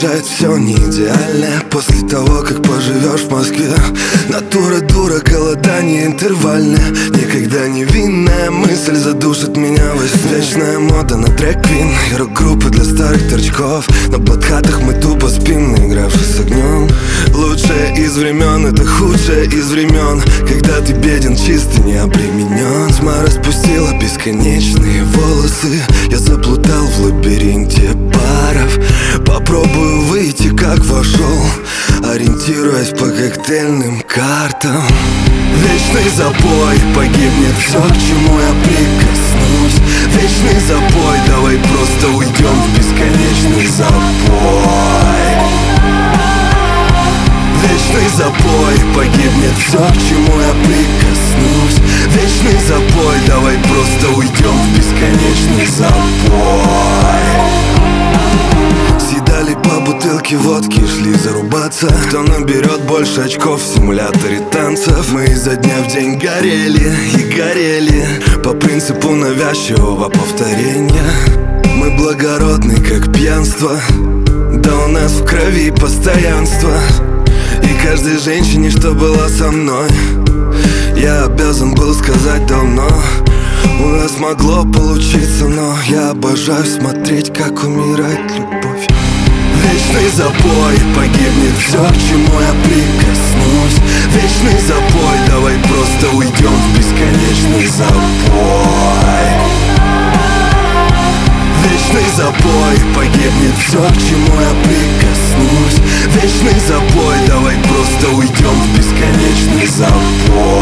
бывает все не идеально после того, как поживешь в Москве. Натура дура, голодание интервальное. Никогда невинная мысль задушит меня во сне. Вечная мода на трек-квин и рок-группы для старых торчков. На подкатах мы тупо спим, наигравшись с огнем. Лучшее из времен — это худшее из времен, когда ты беден, чистый, не обременен. Тьма распустила бесконечные волосы. Я заплутал в лабиринте баров. Попробую выйти, как вошел, ориентируясь по коктейльным картам. Вечный запой, погибнет все, к чему я прикоснусь. Вечный запой, давай просто уйдем в бесконечный запой. Вечный запой, погибнет все, к чему я прикоснусь. Вечный запой, давай просто уйдем в бесконечный запой. Съедали по бутылке водки, шли зарубаться. Кто наберет больше очков в симуляторе танцев. Мы изо дня в день горели и горели по принципу навязчивого повторения. Мы благородны, как пьянство, да у нас в крови постоянство. И каждой женщине, что была со мной, я обязан был сказать давно: у нас могло получиться, но я обожаю смотреть, как умирает любовь. Вечный запой, погибнет все, к чему я прикоснусь. Вечный запой, давай просто уйдем в бесконечный запой. Вечный запой, погибнет все, к чему я прикоснусь. Вечный запой, давай просто уйдем в бесконечный запой.